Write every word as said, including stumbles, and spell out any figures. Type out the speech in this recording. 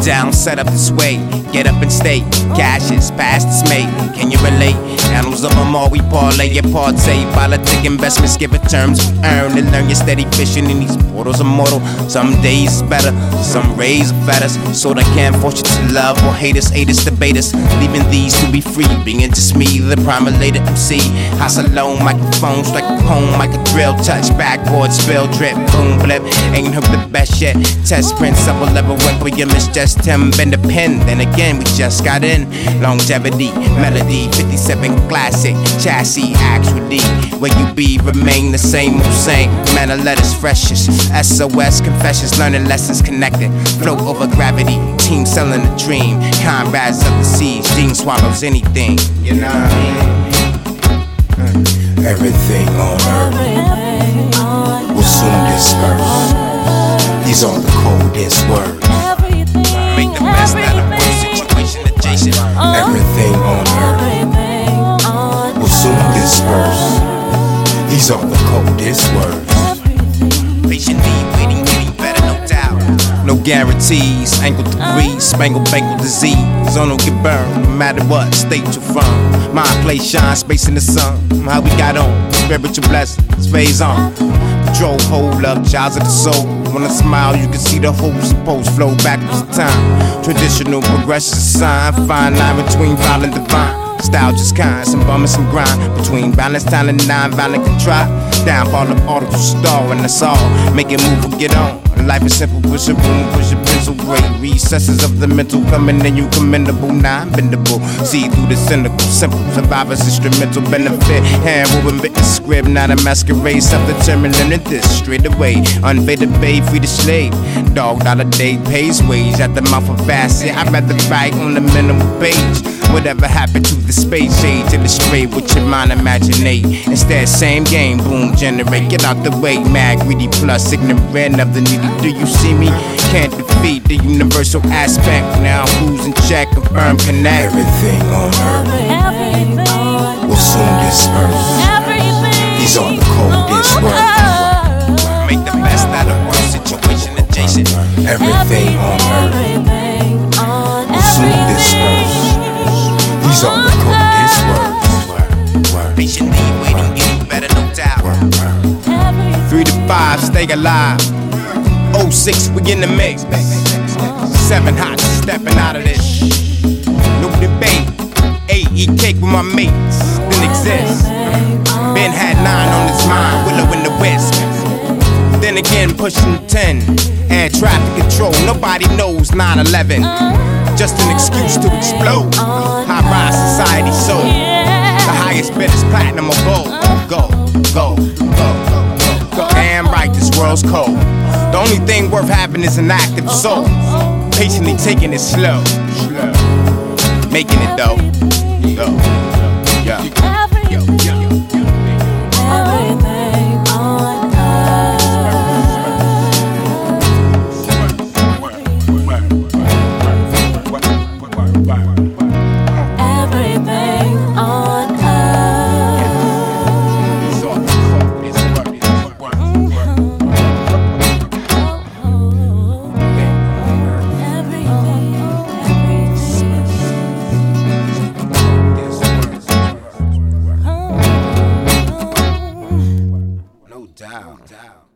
down, set up this way. Get up and stay. Cash is past its mate. Can you relate? Animals of them all, we parlay your partay. Politic investments, give it terms. Earn and learn your steady fishing in these portals are mortal. Some days is better, some rays are better. So they can't force you to love or hate us, hate us, debate us. Leaving these to be free, bringing just me, the promulator M C. House alone, microphone, strike a poem, like a drill touch. Backboard, spill, drip, boom, blip. Ain't heard the best yet. Test print, several level requiem, it's just him. Bend the pen, then again, we just got in. Longevity, melody, fifty-seven classic, chassis, actually. Where you be, remain the same old same. Man, of letters freshest. S O S confessions, learning lessons connected. Float over gravity, team selling a dream. Comrades of the seas, Dean swallows anything. You know what I mean? Everything on earth will soon disperse. These are the coldest words. Make the best out of one situation adjacent. Everything on earth will soon disperse. These are the coldest words. Patiently waiting, getting better, no doubt. No guarantees, ankle degrees, spangled bangle disease. Zone don't get burned, no matter what state you're from. Mind, place, shine, space in the sun. How we got on, spiritual blessings, phase on. Patrol, hold up, childs of the soul. When I smile, you can see the whole supposed flow backwards in time. Traditional progression sign, fine line between violent and divine. Style just kind, some bum and some grind. Between balance, talent, non-violent control. Downfall of artificial star, and that's all. Make it move or get on. Life is simple, push a boom, push a pencil. Great recesses of the mental coming in you commendable, non-bendable. See through the cynical, simple survivors, instrumental benefit. Hand woven written script, not a masquerade. Self-determined, learning this straight away. Unfaded babe, free the slave. Dog dollar day pays wage at the mouth of facet. I'd rather write on the minimal page. Whatever happened to the space age? Illustrate with your mind, imaginate. Instead, same game, boom, generate. Get out the way, mad, greedy, plus ignorant of the needy. Do you see me? Can't defeat the universal aspect. Now who's in check? Confirm, connect. Everything on earth will soon disperse. These are the coldest words. Make the best out of one situation adjacent. Everything on earth will soon disperse. These are the coldest words. Patiently waiting, getting better, no doubt. Three to five, stay alive. Oh six, we in the mix. Seven hot, stepping out of this. No debate. Eight, eat cake with my mates. Didn't exist. Ben had nine on his mind. Willow in the west. Then again, pushing ten. Air traffic control. Nobody knows nine eleven. Just an excuse to explode. High rise society soul. The highest bid is platinum or gold. Go, go, go, go, go. Damn right, this world's cold. The only thing worth having is an active soul. Patiently taking it slow. Making it though. Go. Yo. Yo. Yo. Down, down.